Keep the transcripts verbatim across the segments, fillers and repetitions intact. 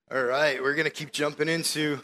All right, we're going to keep jumping into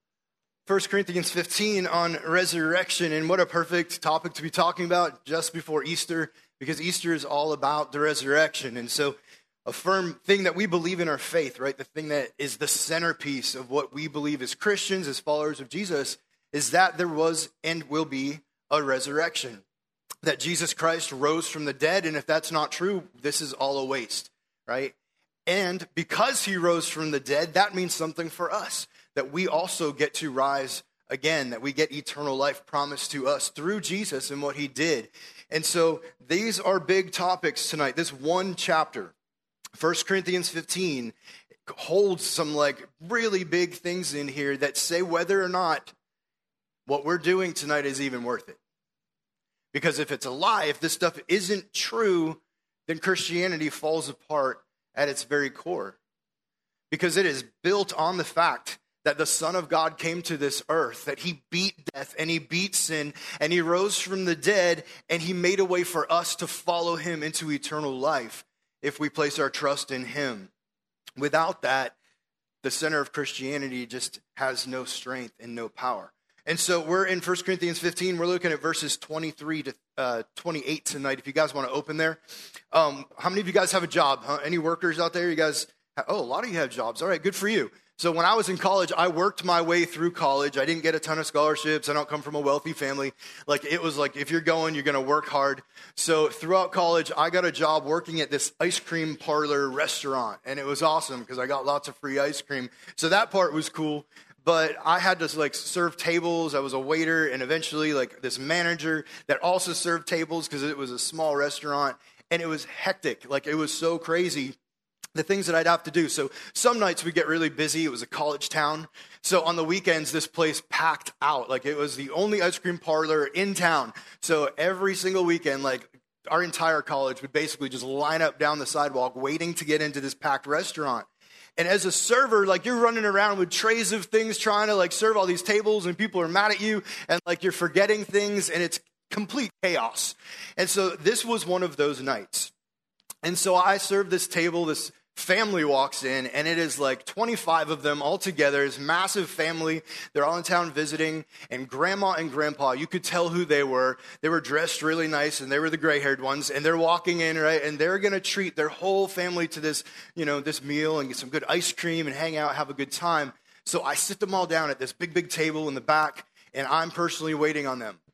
First Corinthians fifteen on resurrection, and what a perfect topic to be talking about just before Easter, because Easter is all about the resurrection. And so a firm thing that we believe in our faith, right, the thing that is the centerpiece of what we believe as Christians, as followers of Jesus, is that there was and will be a resurrection, that Jesus Christ rose from the dead, and if that's not true, this is all a waste, right? And because he rose from the dead, that means something for us, that we also get to rise again, that we get eternal life promised to us through Jesus and what he did. And so these are big topics tonight. This one chapter, First Corinthians fifteen, holds some like really big things in here that say whether or not what we're doing tonight is even worth it. Because if it's a lie, if this stuff isn't true, then Christianity falls apart at its very core. Because it is built on the fact that the Son of God came to this earth, that he beat death and he beat sin and he rose from the dead and he made a way for us to follow him into eternal life if we place our trust in him. Without that, the center of Christianity just has no strength and no power. And so we're in First Corinthians fifteen. We're looking at verses twenty-three to uh, twenty-eight tonight. If you guys want to open there. Um, how many of you guys have a job? Huh? Any workers out there? You guys? Have, oh, a lot of you have jobs. All right, good for you. So when I was in college, I worked my way through college. I didn't get a ton of scholarships. I don't come from a wealthy family. Like it was like, if you're going, you're going to work hard. So throughout college, I got a job working at this ice cream parlor restaurant. And it was awesome because I got lots of free ice cream. So that part was cool. But I had to like serve tables. I was a waiter and eventually like this manager that also served tables because it was a small restaurant. And it was hectic. Like it was so crazy, the things that I'd have to do. So some nights we get really busy. It was a college town. So on the weekends, this place packed out. Like it was the only ice cream parlor in town. So every single weekend, like our entire college would basically just line up down the sidewalk waiting to get into this packed restaurant. And as a server, like you're running around with trays of things trying to like serve all these tables and people are mad at you and like you're forgetting things and it's complete chaos. And so this was one of those nights. And so I served this table, this family walks in and it is like twenty-five of them all together. It's a massive family. They're all in town visiting, and grandma and grandpa, you could tell who they were. They were dressed really nice and they were the gray-haired ones, and they're walking in, right? And they're going to treat their whole family to this, you know, this meal and get some good ice cream and hang out, have a good time. So I sit them all down at this big, big table in the back, and I'm personally waiting on them.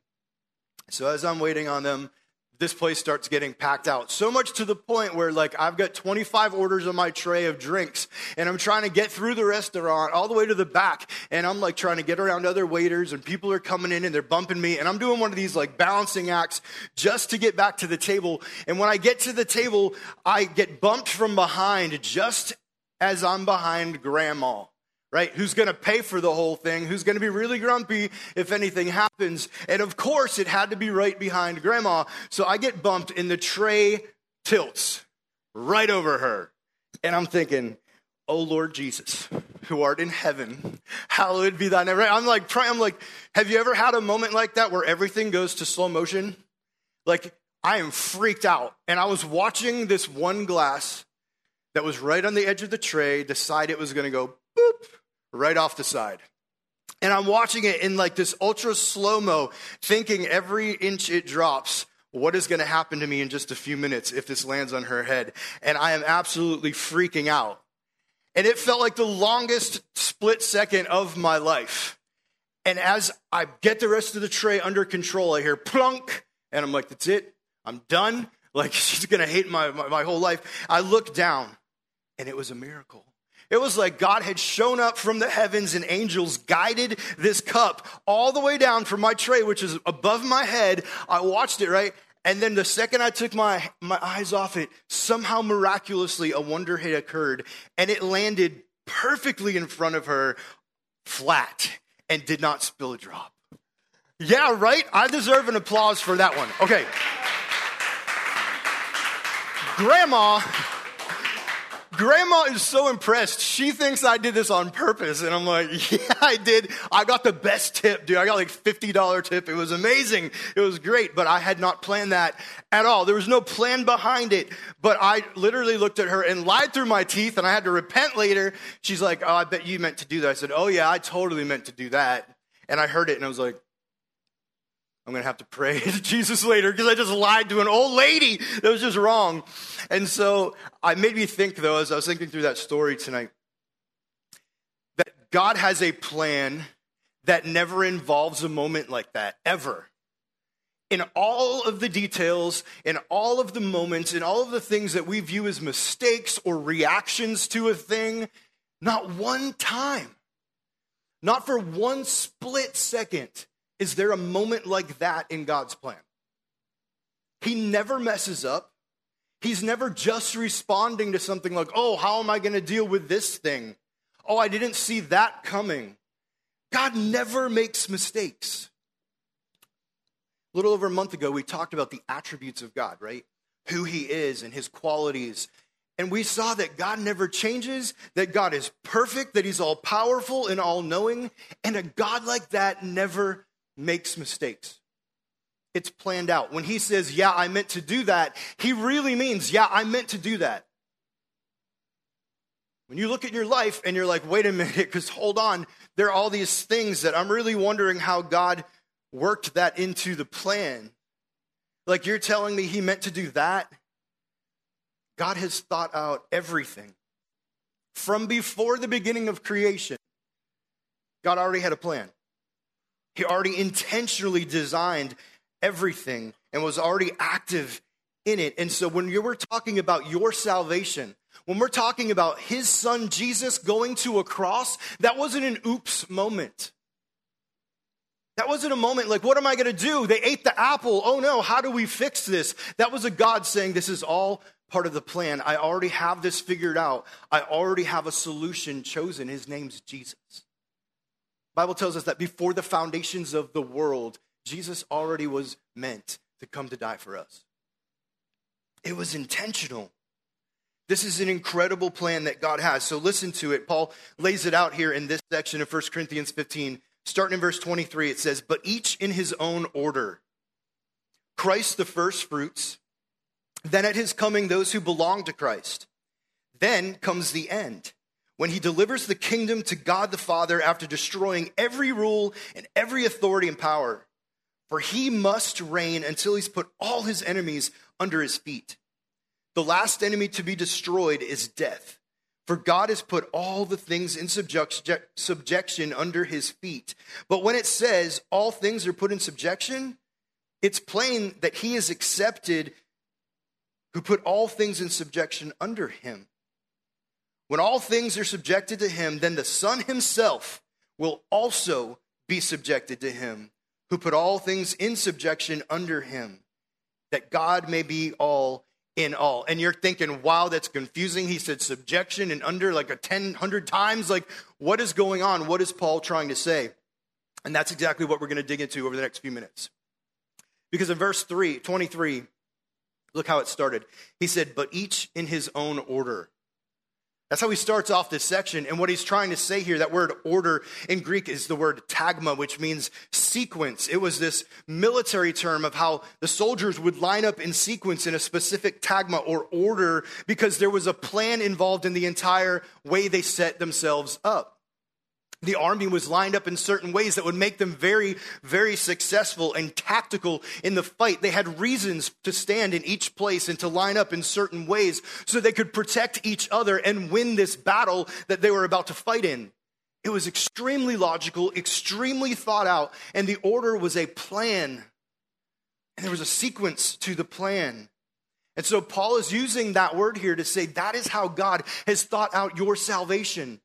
So as I'm waiting on them, this place starts getting packed out. So much to the point where like I've got twenty-five orders on my tray of drinks and I'm trying to get through the restaurant all the way to the back. And I'm like trying to get around other waiters and people are coming in and they're bumping me. And I'm doing one of these like balancing acts just to get back to the table. And when I get to the table, I get bumped from behind just as I'm behind grandma. Right? Who's going to pay for the whole thing? Who's going to be really grumpy if anything happens? And of course, it had to be right behind grandma. So I get bumped and the tray tilts right over her. And I'm thinking, oh, Lord Jesus, who art in heaven, hallowed be thy name. Right? I'm like, I'm like, have you ever had a moment like that where everything goes to slow motion? Like, I am freaked out. And I was watching this one glass that was right on the edge of the tray decide it was going to go boop. Right off the side. And I'm watching it in like this ultra slow-mo, thinking every inch it drops, what is going to happen to me in just a few minutes if this lands on her head? And I am absolutely freaking out. And it felt like the longest split second of my life. And as I get the rest of the tray under control, I hear plunk, and I'm like, that's it. I'm done. Like, she's going to hate my, my, my whole life. I look down, and it was a miracle. It was like God had shown up from the heavens and angels guided this cup all the way down from my tray, which is above my head. I watched it, right? And then the second I took my, my eyes off it, somehow miraculously a wonder had occurred. And it landed perfectly in front of her, flat, and did not spill a drop. Yeah, right? I deserve an applause for that one. Okay. Grandma... Grandma is so impressed. She thinks I did this on purpose. And I'm like, yeah, I did. I got the best tip, dude. I got like fifty dollars tip. It was amazing. It was great. But I had not planned that at all. There was no plan behind it. But I literally looked at her and lied through my teeth. And I had to repent later. She's like, oh, I bet you meant to do that. I said, oh, yeah, I totally meant to do that. And I heard it and I was like, I'm going to have to pray to Jesus later because I just lied to an old lady that was just wrong. And so it made me think, though, as I was thinking through that story tonight, that God has a plan that never involves a moment like that, ever. In all of the details, in all of the moments, in all of the things that we view as mistakes or reactions to a thing, not one time, not for one split second, is there a moment like that in God's plan? He never messes up. He's never just responding to something like, oh, how am I going to deal with this thing? Oh, I didn't see that coming. God never makes mistakes. A little over a month ago, we talked about the attributes of God, right? Who he is and his qualities. And we saw that God never changes, that God is perfect, that he's all powerful and all knowing. And a God like that never makes mistakes. It's planned out. When he says, yeah, I meant to do that, he really means, yeah, I meant to do that. When you look at your life and you're like, wait a minute, because hold on, there are all these things that I'm really wondering how God worked that into the plan. Like you're telling me he meant to do that? God has thought out everything. From before the beginning of creation, God already had a plan. He already intentionally designed everything and was already active in it. And so when you were talking about your salvation, when we're talking about his son Jesus going to a cross, that wasn't an oops moment. That wasn't a moment like, what am I going to do? They ate the apple. Oh no, how do we fix this? That was a God saying, this is all part of the plan. I already have this figured out. I already have a solution chosen. His name's Jesus. The Bible tells us that before the foundations of the world, Jesus already was meant to come to die for us. It was intentional. This is an incredible plan that God has. So listen to it. Paul lays it out here in this section of First Corinthians fifteen. Starting in verse twenty-three, it says, but each in his own order. Christ the first fruits, then at his coming those who belong to Christ. Then comes the end, when he delivers the kingdom to God the Father after destroying every rule and every authority and power. For he must reign until he's put all his enemies under his feet. The last enemy to be destroyed is death. For God has put all the things in subject, subjection under his feet. But when it says all things are put in subjection, it's plain that he is accepted who put all things in subjection under him. When all things are subjected to him, then the Son himself will also be subjected to him, who put all things in subjection under him, that God may be all in all. And you're thinking, wow, that's confusing. He said subjection and under like a ten, hundred times. Like, what is going on? What is Paul trying to say? And that's exactly what we're going to dig into over the next few minutes. Because in verse three, twenty-three, look how it started. He said, but each in his own order. That's how he starts off this section. And what he's trying to say here, that word order in Greek is the word tagma, which means sequence. It was this military term of how the soldiers would line up in sequence in a specific tagma or order because there was a plan involved in the entire way they set themselves up. The army was lined up in certain ways that would make them very, very successful and tactical in the fight. They had reasons to stand in each place and to line up in certain ways so they could protect each other and win this battle that they were about to fight in. It was extremely logical, extremely thought out, and the order was a plan. And there was a sequence to the plan. And so Paul is using that word here to say that is how God has thought out your salvation.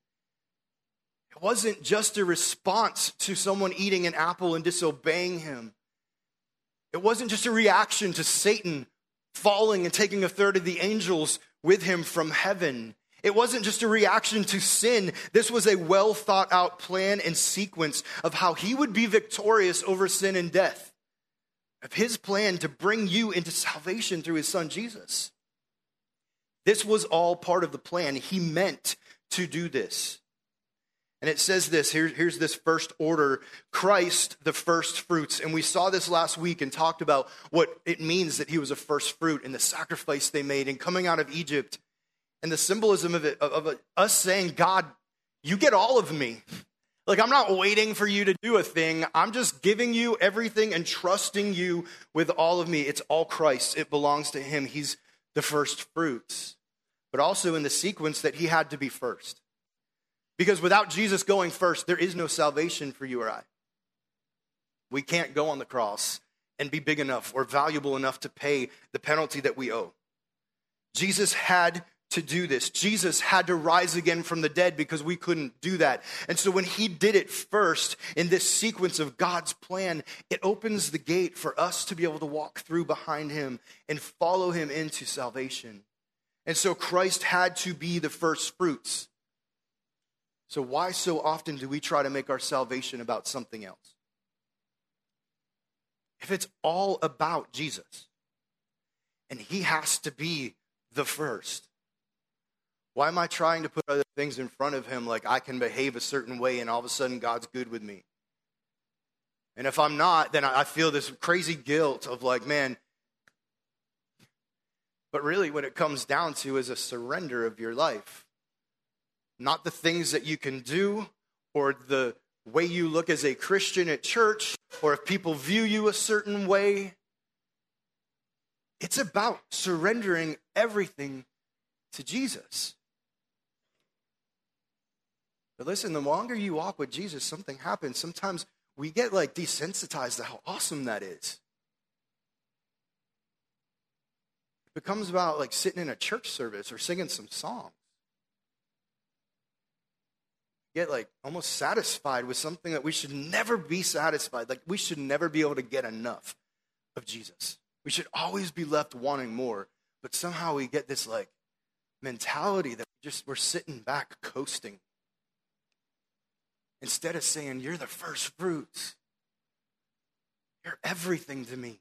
It wasn't just a response to someone eating an apple and disobeying him. It wasn't just a reaction to Satan falling and taking a third of the angels with him from heaven. It wasn't just a reaction to sin. This was a well thought out plan and sequence of how he would be victorious over sin and death. Of his plan to bring you into salvation through his son Jesus. This was all part of the plan. He meant to do this. And it says this, here, here's this first order, Christ, the first fruits. And we saw this last week and talked about what it means that he was a first fruit and the sacrifice they made and coming out of Egypt and the symbolism of it, of, of us saying, God, you get all of me. Like, I'm not waiting for you to do a thing. I'm just giving you everything and trusting you with all of me. It's all Christ. It belongs to him. He's the first fruits. But also in the sequence that he had to be first. Because without Jesus going first, there is no salvation for you or I. We can't go on the cross and be big enough or valuable enough to pay the penalty that we owe. Jesus had to do this. Jesus had to rise again from the dead because we couldn't do that. And so when he did it first in this sequence of God's plan, it opens the gate for us to be able to walk through behind him and follow him into salvation. And so Christ had to be the first fruits. So why so often do we try to make our salvation about something else? If it's all about Jesus and he has to be the first, why am I trying to put other things in front of him like I can behave a certain way and all of a sudden God's good with me? And if I'm not, then I feel this crazy guilt of like, man, but really what it comes down to is a surrender of your life. Not the things that you can do or the way you look as a Christian at church or if people view you a certain way. It's about surrendering everything to Jesus. But listen, the longer you walk with Jesus, something happens. Sometimes we get like desensitized to how awesome that is. It becomes about like sitting in a church service or singing some songs. Get like almost satisfied with something that we should never be satisfied. Like we should never be able to get enough of Jesus. We should always be left wanting more. But somehow we get this like mentality that we just we're sitting back coasting. Instead of saying, you're the first fruits. You're everything to me.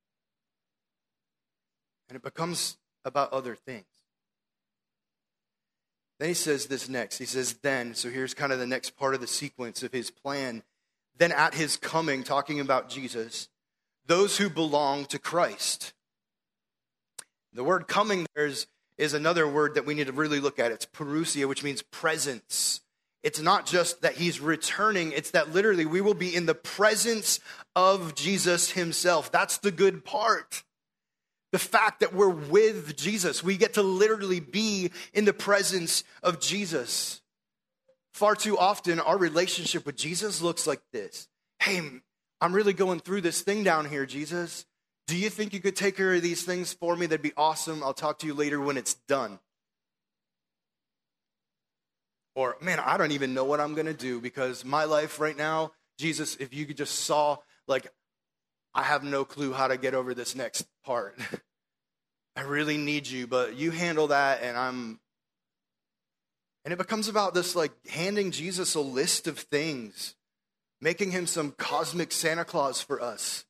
And it becomes about other things. Then he says this next. He says, then, so here's kind of the next part of the sequence of his plan. Then at his coming, talking about Jesus, those who belong to Christ. The word coming there is, is another word that we need to really look at. It's parousia, which means presence. It's not just that he's returning. It's that literally we will be in the presence of Jesus himself. That's the good part. The fact that we're with Jesus. We get to literally be in the presence of Jesus. Far too often, our relationship with Jesus looks like this. Hey, I'm really going through this thing down here, Jesus. Do you think you could take care of these things for me? That'd be awesome. I'll talk to you later when it's done. Or, man, I don't even know what I'm going to do because my life right now, Jesus, if you could just saw, like, I have no clue how to get over this next part. I really need you, but you handle that and I'm... And it becomes about this, like, handing Jesus a list of things, making him some cosmic Santa Claus for us.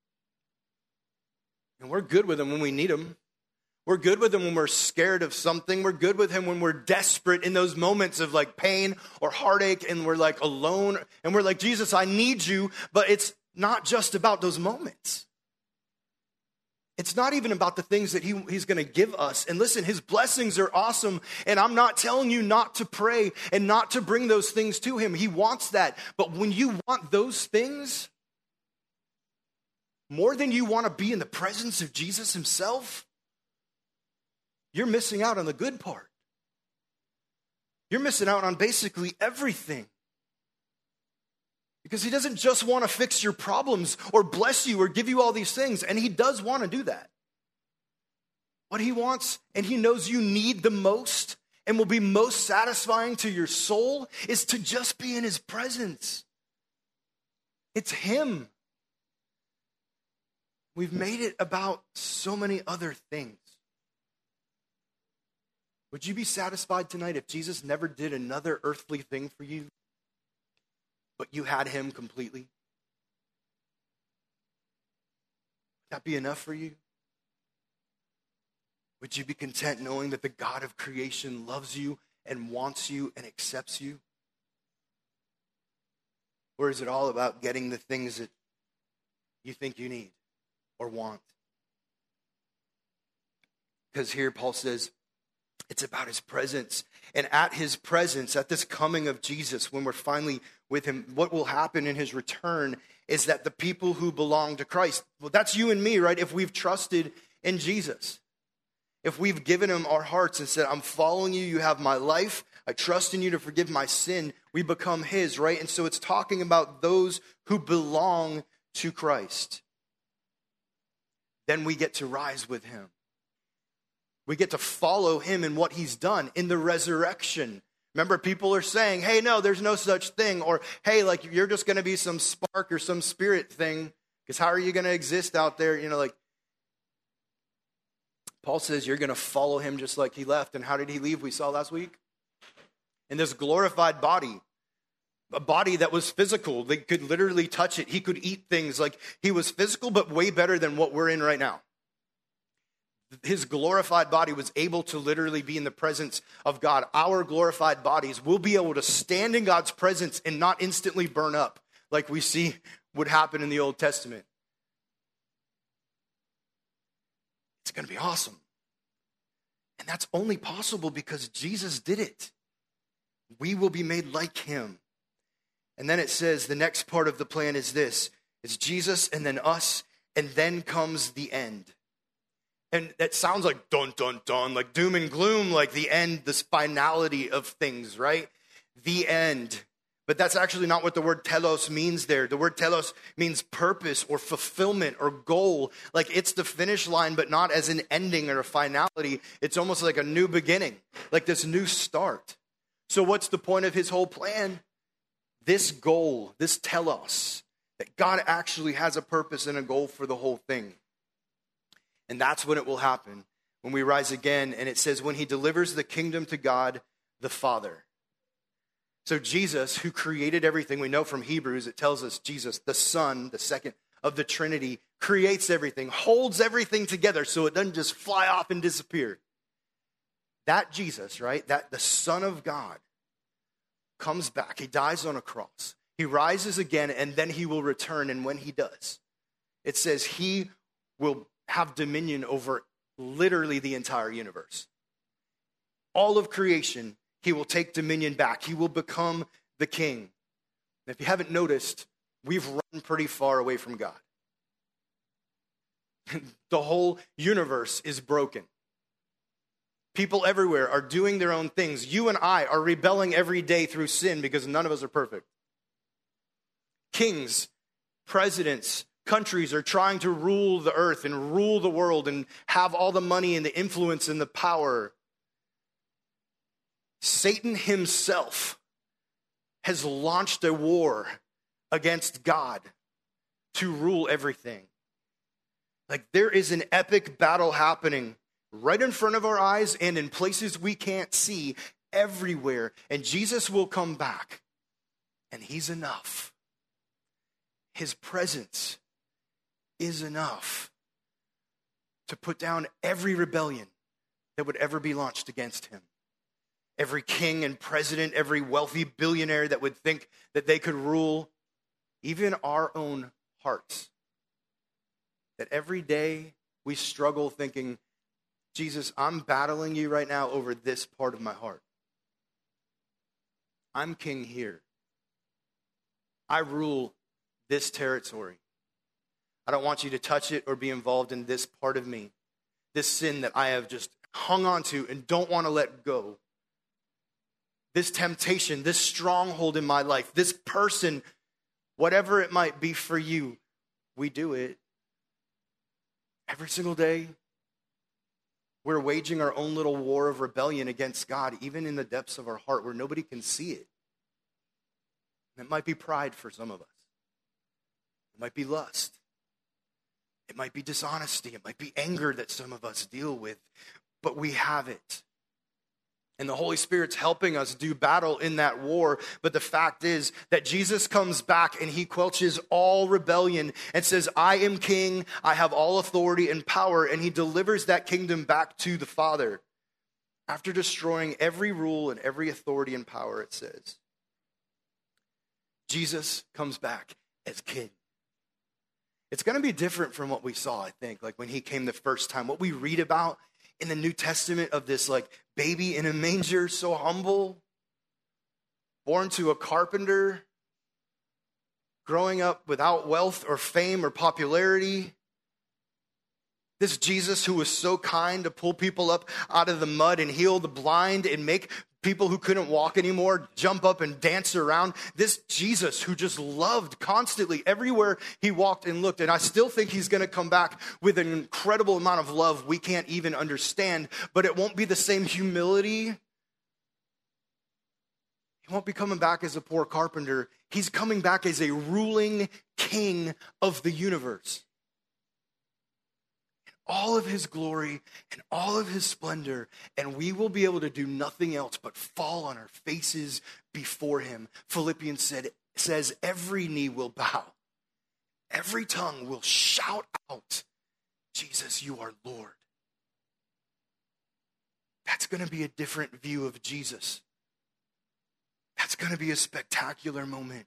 And we're good with him when we need him. We're good with him when we're scared of something. We're good with him when we're desperate in those moments of like pain or heartache and we're like alone and we're like, Jesus, I need you. But it's not just about those moments. It's not even about the things that he, he's going to give us. And listen, his blessings are awesome. And I'm not telling you not to pray and not to bring those things to him. He wants that. But when you want those things more than you want to be in the presence of Jesus himself, you're missing out on the good part. You're missing out on basically everything. Because he doesn't just want to fix your problems or bless you or give you all these things. And he does want to do that. What he wants, and he knows you need the most and will be most satisfying to your soul, is to just be in his presence. It's him. We've made it about so many other things. Would you be satisfied tonight if Jesus never did another earthly thing for you, but you had him completely? Would that be enough for you? Would you be content knowing that the God of creation loves you and wants you and accepts you? Or is it all about getting the things that you think you need or want? Because here Paul says it's about his presence. And at his presence, at this coming of Jesus, when we're finally with him, what will happen in his return is that the people who belong to Christ, well, that's you and me, right? If we've trusted in Jesus, if we've given him our hearts and said, I'm following you, you have my life, I trust in you to forgive my sin, we become his, right? And so it's talking about those who belong to Christ. Then we get to rise with him. We get to follow him in what he's done in the resurrection. Remember, people are saying, hey, no, there's no such thing. Or, hey, like, you're just going to be some spark or some spirit thing. Because how are you going to exist out there? You know, like, Paul says you're going to follow him just like he left. And how did he leave? We saw last week. In this glorified body. A body that was physical. They could literally touch it. He could eat things. Like, he was physical, but way better than what we're in right now. His glorified body was able to literally be in the presence of God. Our glorified bodies will be able to stand in God's presence and not instantly burn up like we see would happen in the Old Testament. It's going to be awesome. And that's only possible because Jesus did it. We will be made like him. And then it says the next part of the plan is this. It's Jesus and then us, and then comes the end. And that sounds like dun, dun, dun, like doom and gloom, like the end, this finality of things, right? The end. But that's actually not what the word telos means there. The word telos means purpose or fulfillment or goal. Like it's the finish line, but not as an ending or a finality. It's almost like a new beginning, like this new start. So what's the point of his whole plan? This goal, this telos, that God actually has a purpose and a goal for the whole thing. And that's when it will happen, when we rise again. And it says, when he delivers the kingdom to God the Father. So Jesus, who created everything, we know from Hebrews, it tells us Jesus, the Son, the second of the Trinity, creates everything, holds everything together so it doesn't just fly off and disappear. That Jesus, right, that the Son of God comes back. He dies on a cross. He rises again, and then he will return. And when he does, it says he will have dominion over literally the entire universe. All of creation, he will take dominion back. He will become the king. And if you haven't noticed, we've run pretty far away from God. The whole universe is broken. People everywhere are doing their own things. You and I are rebelling every day through sin because none of us are perfect. Kings, presidents, countries are trying to rule the earth and rule the world and have all the money and the influence and the power. Satan himself has launched a war against God to rule everything. Like there is an epic battle happening right in front of our eyes and in places we can't see everywhere. And Jesus will come back and he's enough. His presence is enough to put down every rebellion that would ever be launched against him. Every king and president, every wealthy billionaire that would think that they could rule, even our own hearts. That every day we struggle thinking, Jesus, I'm battling you right now over this part of my heart. I'm king here. I rule this territory. I don't want you to touch it or be involved in this part of me. This sin that I have just hung on to and don't want to let go. This temptation, this stronghold in my life, this person, whatever it might be for you, we do it every single day. We're waging our own little war of rebellion against God, even in the depths of our heart where nobody can see it. It might be pride for some of us. It might be lust. It might be dishonesty. It might be anger that some of us deal with, but we have it. And the Holy Spirit's helping us do battle in that war. But the fact is that Jesus comes back and he quelches all rebellion and says, I am king, I have all authority and power. And he delivers that kingdom back to the Father. After destroying every rule and every authority and power, it says, Jesus comes back as king. It's going to be different from what we saw, I think, like when he came the first time. What we read about in the New Testament of this like baby in a manger, so humble, born to a carpenter, growing up without wealth or fame or popularity. This Jesus who was so kind to pull people up out of the mud and heal the blind and make people who couldn't walk anymore jump up and dance around. This Jesus who just loved constantly everywhere he walked and looked. And I still think he's going to come back with an incredible amount of love we can't even understand. But it won't be the same humility. He won't be coming back as a poor carpenter. He's coming back as a ruling king of the universe. All of his glory and all of his splendor, and we will be able to do nothing else but fall on our faces before him. Philippians said, says every knee will bow, every tongue will shout out, Jesus, you are Lord. That's going to be a different view of Jesus. That's going to be a spectacular moment.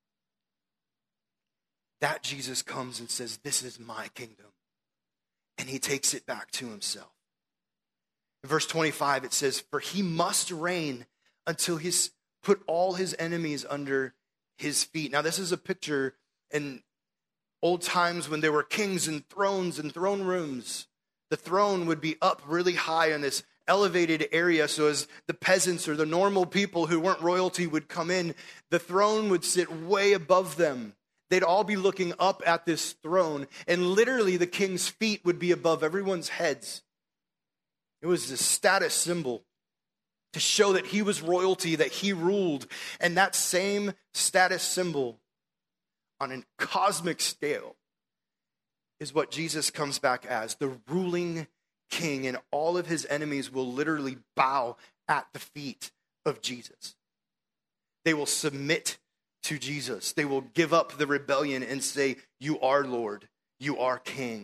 That Jesus comes and says, this is my kingdom. And he takes it back to himself. In verse twenty-five, it says, for he must reign until he's put all his enemies under his feet. Now, this is a picture in old times when there were kings and thrones and throne rooms. The throne would be up really high in this elevated area. So as the peasants or the normal people who weren't royalty would come in, the throne would sit way above them. They'd all be looking up at this throne, and literally the king's feet would be above everyone's heads. It was a status symbol to show that he was royalty, that he ruled. And that same status symbol on a cosmic scale is what Jesus comes back as, the ruling king, and all of his enemies will literally bow at the feet of Jesus. They will submit to Jesus. They will give up the rebellion and say, you are Lord, you are King.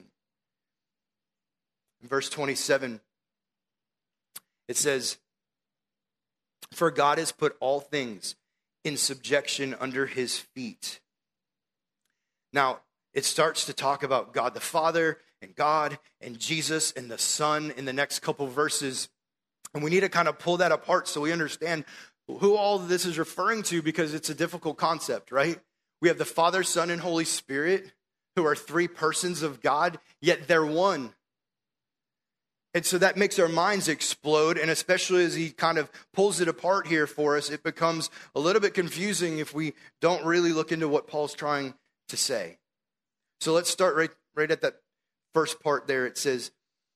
In verse twenty-seven, it says, for God has put all things in subjection under his feet. Now, it starts to talk about God the Father and God and Jesus and the Son in the next couple verses. And we need to kind of pull that apart so we understand who all of this is referring to, because it's a difficult concept, right? We have the Father, Son, and Holy Spirit, who are three persons of God, yet they're one. And so that makes our minds explode, and especially as he kind of pulls it apart here for us, it becomes a little bit confusing if we don't really look into what Paul's trying to say. So let's start right, right at that first part there. It says,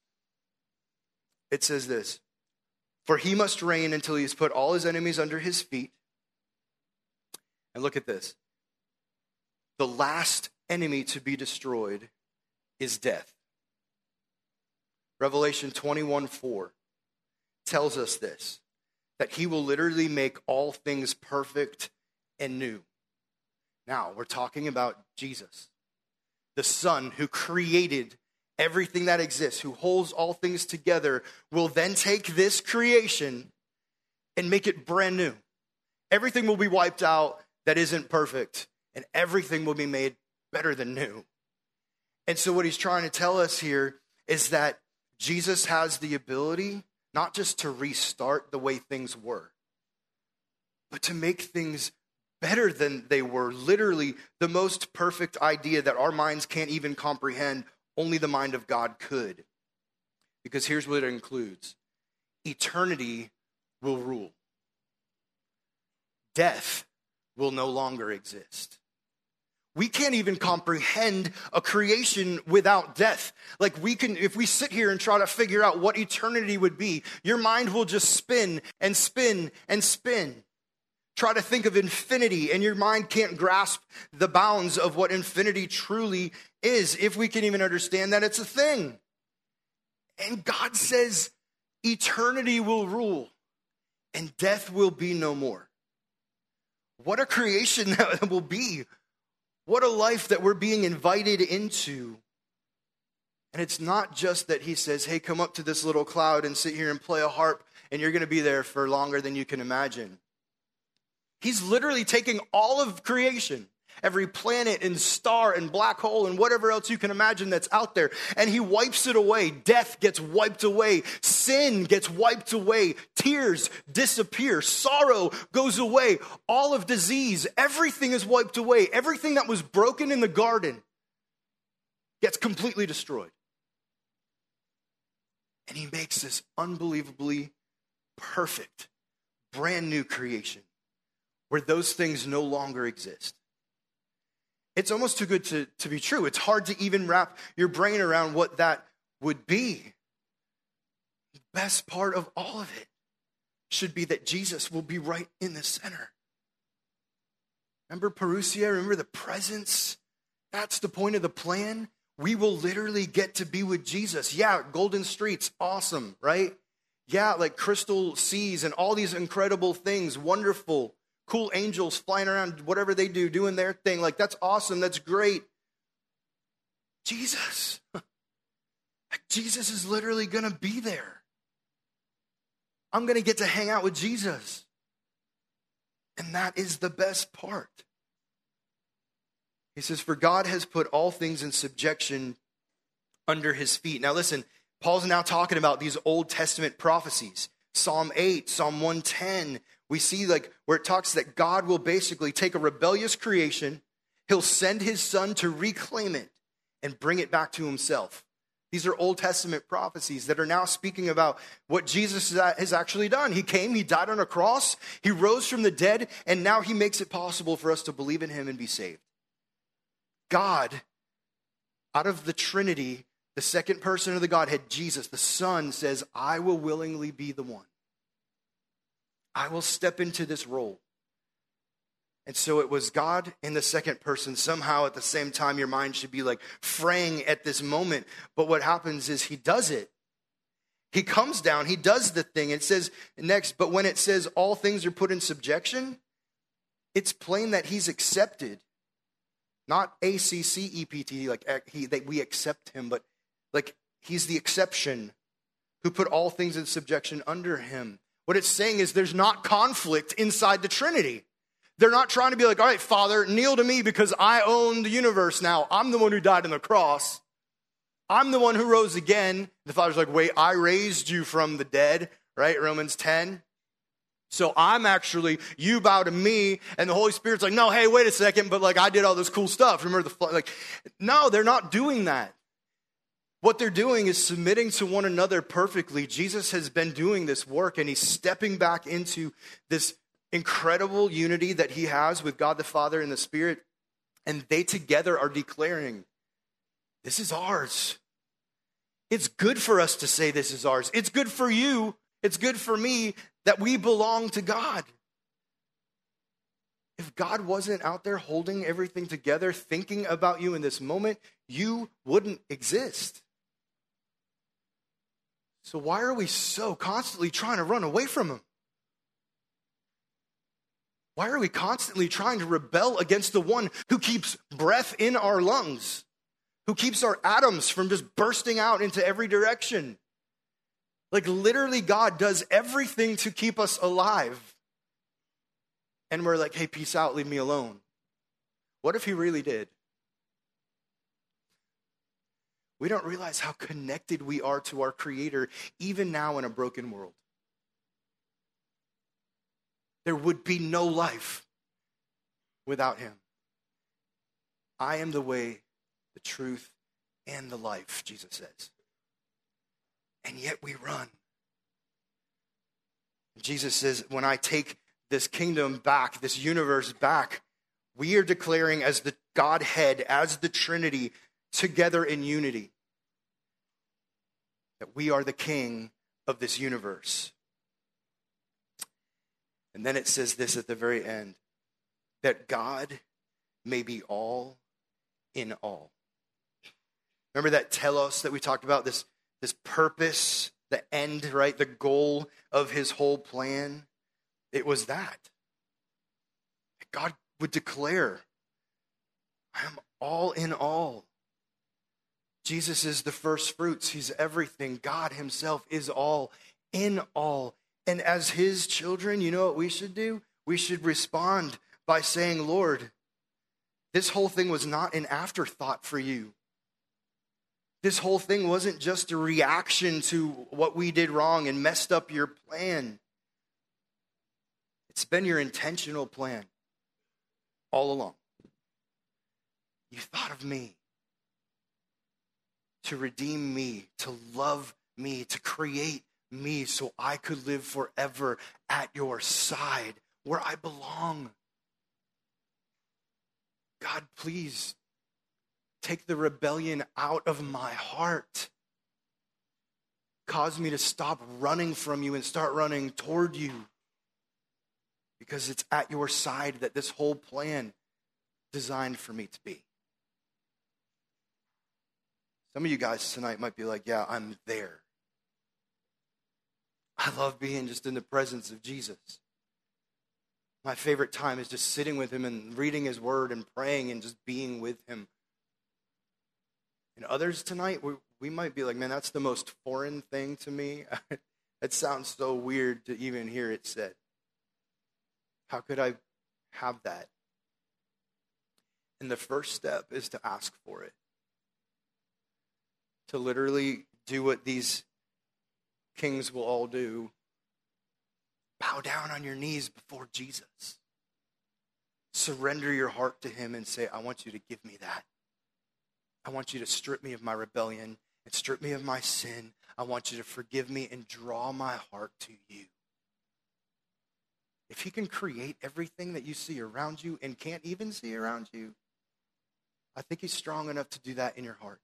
it says this. For he must reign until he has put all his enemies under his feet. And look at this. The last enemy to be destroyed is death. Revelation twenty-one four tells us this, that he will literally make all things perfect and new. Now, we're talking about Jesus, the Son who created everything that exists, who holds all things together, will then take this creation and make it brand new. Everything will be wiped out that isn't perfect, and everything will be made better than new. And so what he's trying to tell us here is that Jesus has the ability not just to restart the way things were, but to make things better than they were. Literally, the most perfect idea that our minds can't even comprehend. Only the mind of God could. Because here's what it includes. Eternity will rule. Death will no longer exist. We can't even comprehend a creation without death. Like we can, if we sit here and try to figure out what eternity would be, your mind will just spin and spin and spin. Try to think of infinity, and your mind can't grasp the bounds of what infinity truly is, if we can even understand that it's a thing. And God says eternity will rule. and death will be no more. What a creation that will be. What a life that we're being invited into. And it's not just that he says, hey, come up to this little cloud and sit here and play a harp, and you're going to be there for longer than you can imagine. He's literally taking all of creation, every planet and star and black hole and whatever else you can imagine that's out there, and he wipes it away. Death gets wiped away. Sin gets wiped away. Tears disappear. Sorrow goes away. All of disease, everything is wiped away. Everything that was broken in the garden gets completely destroyed. And he makes this unbelievably perfect, brand new creation where those things no longer exist. It's almost too good to, to be true. It's hard to even wrap your brain around what that would be. The best part of all of it should be that Jesus will be right in the center. Remember Parousia? Remember the presence? That's the point of the plan. We will literally get to be with Jesus. Yeah, golden streets, awesome, right? Yeah, like crystal seas and all these incredible things, wonderful, cool angels flying around, whatever they do, doing their thing. Like, that's awesome, that's great. Jesus. Jesus is literally going to be there. I'm going to get to hang out with Jesus. And that is the best part. He says, for God has put all things in subjection under his feet. Now listen, Paul's now talking about these Old Testament prophecies. Psalm eight, Psalm one ten. We see like where it talks that God will basically take a rebellious creation. He'll send his son to reclaim it and bring it back to himself. These are Old Testament prophecies that are now speaking about what Jesus has actually done. He came, he died on a cross, he rose from the dead, and now he makes it possible for us to believe in him and be saved. God, out of the Trinity, the second person of the Godhead, Jesus, the Son, says, I will willingly be the one. I will step into this role. And so it was God in the second person. Somehow at the same time, your mind should be like fraying at this moment. But what happens is he does it. He comes down, he does the thing. It says next, but when it says all things are put in subjection, it's plain that he's accepted. Not A C C E P T, like he, that we accept him, but like he's the exception who put all things in subjection under him. What it's saying is there's not conflict inside the Trinity. They're not trying to be like, all right, Father, kneel to me because I own the universe now. I'm the one who died on the cross. I'm the one who rose again. The Father's like, wait, I raised you from the dead, right? Romans ten. So I'm actually, you bow to me, and the Holy Spirit's like, no, hey, wait a second, but like I did all this cool stuff. Remember the, like, no, they're not doing that. What they're doing is submitting to one another perfectly. Jesus has been doing this work, and he's stepping back into this incredible unity that he has with God the Father and the Spirit, and they together are declaring, this is ours. It's good for us to say this is ours. It's good for you. It's good for me that we belong to God. If God wasn't out there holding everything together, thinking about you in this moment, you wouldn't exist. So why are we so constantly trying to run away from him? Why are we constantly trying to rebel against the one who keeps breath in our lungs, who keeps our atoms from just bursting out into every direction? Like literally God does everything to keep us alive. And we're like, hey, peace out, leave me alone. What if he really did? We don't realize how connected we are to our Creator, even now in a broken world. There would be no life without him. I am the way, the truth, and the life, Jesus says. And yet we run. Jesus says, when I take this kingdom back, this universe back, we are declaring as the Godhead, as the Trinity, together in unity, that we are the king of this universe. And then it says this at the very end, that God may be all in all. Remember that telos that we talked about, this, this purpose, the end, right? The goal of his whole plan. it was that. God would declare, I am all in all. Jesus is the first fruits. He's everything. God himself is all in all. And as his children, you know what we should do? We should respond by saying, Lord, this whole thing was not an afterthought for you. This whole thing wasn't just a reaction to what we did wrong and messed up your plan. It's been your intentional plan all along. You thought of me to redeem me, to love me, to create me so I could live forever at your side where I belong. God, please take the rebellion out of my heart. Cause me to stop running from you and start running toward you. Because it's at your side that this whole plan designed for me to be. Some of you guys tonight might be like, yeah, I'm there. I love being just in the presence of Jesus. My favorite time is just sitting with him and reading his word and praying and just being with him. And others tonight, we, we might be like, man, that's the most foreign thing to me. It sounds so weird to even hear it said. How could I have that? And the first step is to ask for it. To literally do what these kings will all do. Bow down on your knees before Jesus. Surrender your heart to him and say, I want you to give me that. I want you to strip me of my rebellion and strip me of my sin. I want you to forgive me and draw my heart to you. If he can create everything that you see around you and can't even see around you, I think he's strong enough to do that in your heart.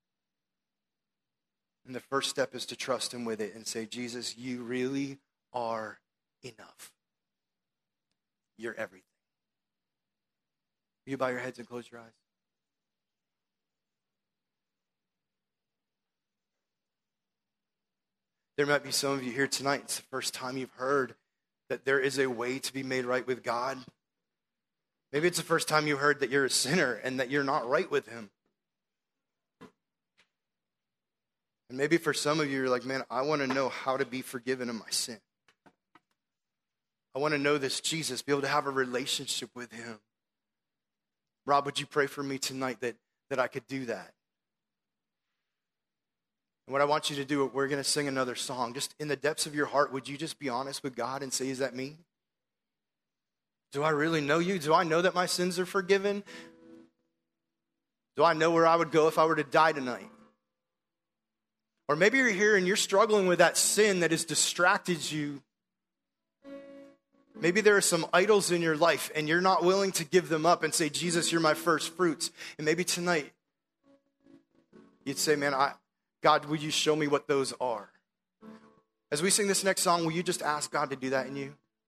And the first step is to trust him with it and say, Jesus, you really are enough. You're everything. Will you bow your heads and close your eyes? There might be some of you here tonight, it's the first time you've heard that there is a way to be made right with God. Maybe it's the first time you heard that you're a sinner and that you're not right with him. And maybe for some of you, you're like, man, I want to know how to be forgiven of my sin. I want to know this Jesus, be able to have a relationship with him. Rob, would you pray for me tonight that, that I could do that? And what I want you to do, we're going to sing another song. Just in the depths of your heart, would you just be honest with God and say, is that me? Do I really know you? Do I know that my sins are forgiven? Do I know where I would go if I were to die tonight? Or maybe you're here and you're struggling with that sin that has distracted you. Maybe there are some idols in your life and you're not willing to give them up and say, Jesus, you're my first fruits. And maybe tonight you'd say, man, I, God, will you show me what those are? As we sing this next song, will you just ask God to do that in you?